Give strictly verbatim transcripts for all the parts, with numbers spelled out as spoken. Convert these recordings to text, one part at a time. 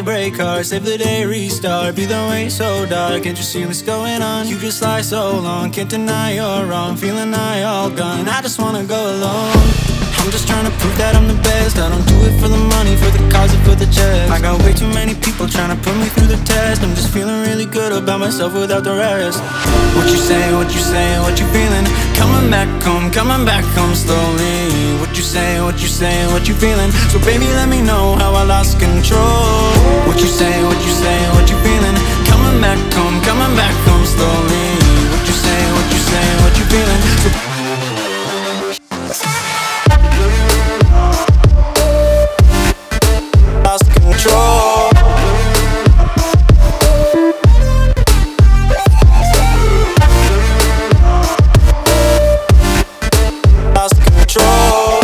break heart, save the day, restart. Be the way so dark, can't you see what's going on? You just lie so long, can't deny you're wrong. Feeling I all gone, I just wanna go alone. I'm just trying to prove that I'm the best. I don't do it for the money, for the cars or for the checks. I got way too many people trying to put me through the test. I'm just feeling really good about myself without the rest. What you say, what you say, what you feeling? Coming back home, coming back home slowly. What you say, what you say, what you feeling? So baby, let me know how I lost control. What you say, what you say, what you feeling? Coming back home, coming back home slowly. What you say, what you say, what you feeling? So lost control. Lost control.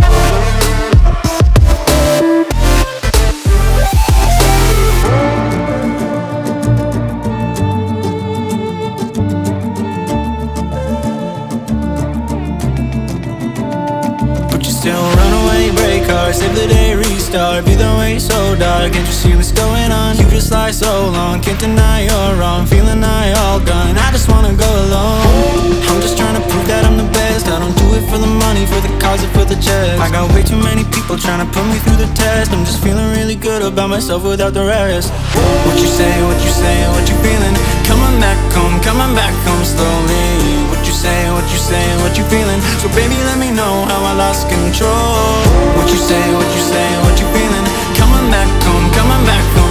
But you still run away, break heart, save the day, restart. Be the way so dark, can't you see what's going on? You just lie so long, can't deny you're wrong. Feeling I all gone, I just wanna go alone. I'm just trying to prove that I'm the best. I don't do it for the money, for the cars or for the checks. I got way too many people trying to put me through the test. I'm just feeling really good about myself without the rest. What you say, what you say, what you feeling? Coming back home, coming back home slowly. What you say, what you say, what you feeling? So baby, let me know how I lost control. What you say, what you say, what you feeling? Coming back home, coming back home